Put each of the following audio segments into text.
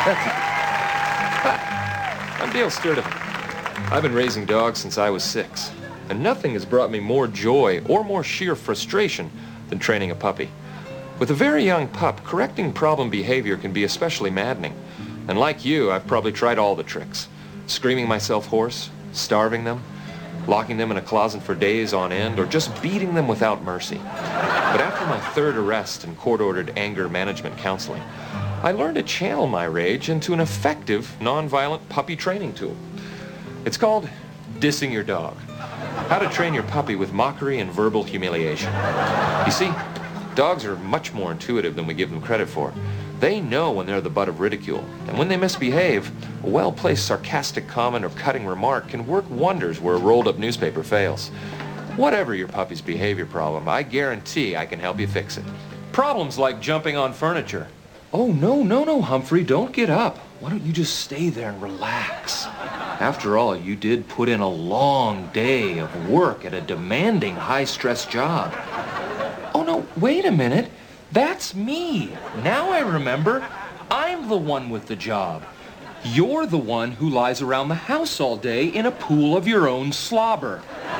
I'm Dale Sturdivant. I've been raising dogs since I was 6, and nothing has brought me more joy or more sheer frustration than training a puppy. With a very young pup, correcting problem behavior can be especially maddening. And like you, I've probably tried all the tricks. Screaming myself hoarse, starving them, locking them in a closet for days on end, or just beating them without mercy. But after my 3rd arrest and court-ordered anger management counseling, I learned to channel my rage into an effective, non-violent puppy training tool. It's called dissing your dog. How to train your puppy with mockery and verbal humiliation. You see, dogs are much more intuitive than we give them credit for. They know when they're the butt of ridicule, and when they misbehave, a well-placed sarcastic comment or cutting remark can work wonders where a rolled-up newspaper fails. Whatever your puppy's behavior problem, I guarantee I can help you fix it. Problems like jumping on furniture. Oh, no, Humphrey, don't get up. Why don't you just stay there and relax? After all, you did put in a long day of work at a demanding, high-stress job. Oh, no, wait a minute. That's me. Now I remember. I'm the one with the job. You're the one who lies around the house all day in a pool of your own slobber.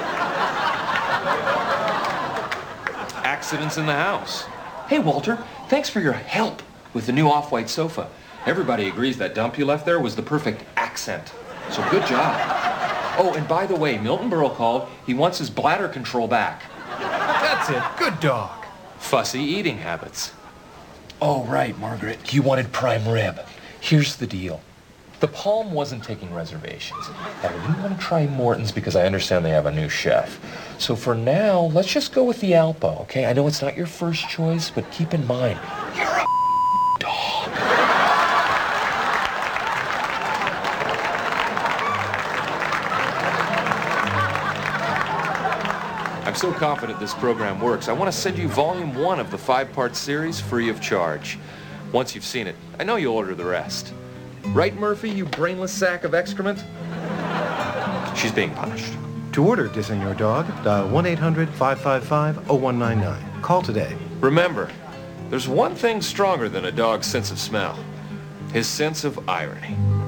Accidents in the house. Hey, Walter, thanks for your help with the new off-white sofa. Everybody agrees that dump you left there was the perfect accent. So good job. Oh, and by the way, Milton Berle called. He wants his bladder control back. That's it. Good dog. Fussy eating habits. Oh, right, Margaret. You wanted prime rib. Here's the deal. The Palm wasn't taking reservations. And I didn't want to try Morton's because I understand they have a new chef. So for now, let's just go with the Alpo, okay? I know it's not your first choice, but keep in mind, you're a dog. I'm so confident this program works, I want to send you Volume 1 of the 5-part series free of charge. Once you've seen it, I know you'll order the rest. Right, Murphy, you brainless sack of excrement? She's being punished. To order Dissing Your Dog, dial 1-800-555-0199. Call today. Remember, there's one thing stronger than a dog's sense of smell. His sense of irony.